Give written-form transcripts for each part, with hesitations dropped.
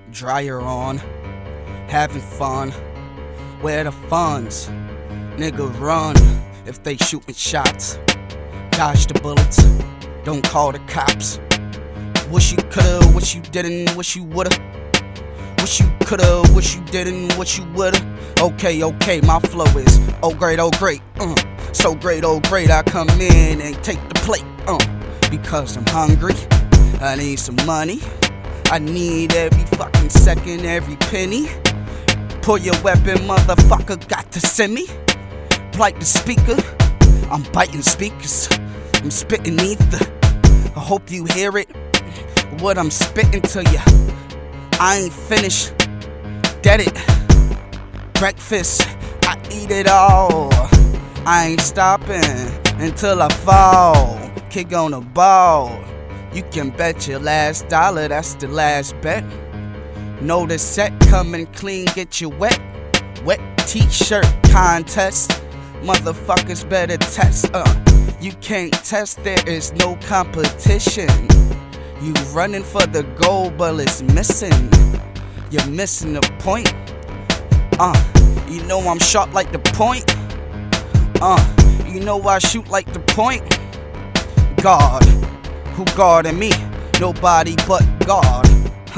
dryer on, having fun. Where the funds? Nigga, run if they shootin' shots. Dodge the bullets, don't call the cops. Wish you coulda, wish you didn't, wish you woulda. Wish you coulda, wish you didn't, wish you woulda. Okay, my flow is oh great, so great, oh great. I come in and take the plate, because I'm hungry. I need some money. I need every fucking second, every penny. Pull your weapon, motherfucker, got to send me. Like the speaker, I'm biting speakers. I'm spitting ether. I hope you hear it. What I'm spitting to ya. I ain't finished. Dead it. Breakfast, I eat it all. I ain't stopping until I fall. Kick on the ball. You can bet your last dollar, that's the last bet. Know the set coming clean, get you wet. Wet t-shirt contest. Motherfuckers better test. You can't test, there is no competition. You running for the goal, but it's missing. You're missing the point. You know I'm sharp like the point. You know I shoot like the point. God, who guarding me? Nobody but God.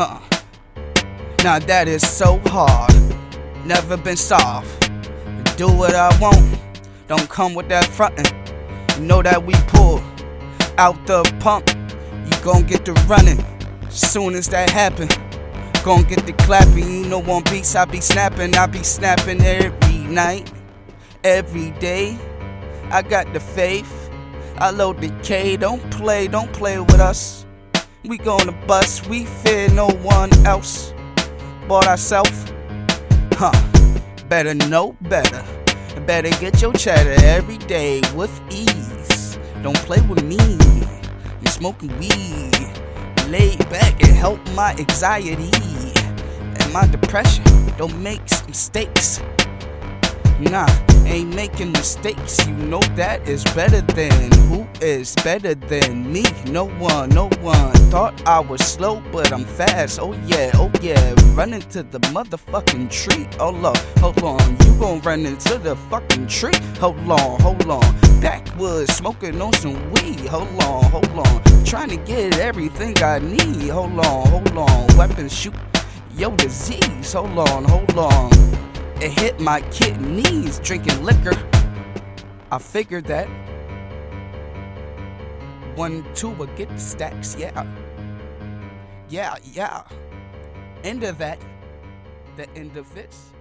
Now that is so hard. Never been soft. Do what I want. Don't come with that frontin'. You know that we pull out the pump. You gon' get the running. Soon as that happen, gon' get the clapping. You know on beats I be snapping every night, every day. I got the faith. I load the K. Don't play with us. We gonna bust. We fear no one else but ourselves. Better know better. Better get your cheddar every day with ease. Don't play with me. I'm smoking weed. Lay back and help my anxiety and my depression. Don't make mistakes. Nah, ain't making mistakes. You know that is better than who is better than me. No one. Thought I was slow, but I'm fast. Oh yeah. Running to the motherfucking tree. Hold on. You gon' run into the fucking tree. Hold on. Backwoods smoking on some weed. Hold on. Trying to get everything I need. Hold on. Weapons shoot your disease. Hold on. It hit my kidneys drinking liquor. I figured that 1, 2 would get the stacks. Yeah. End of that. The end of this.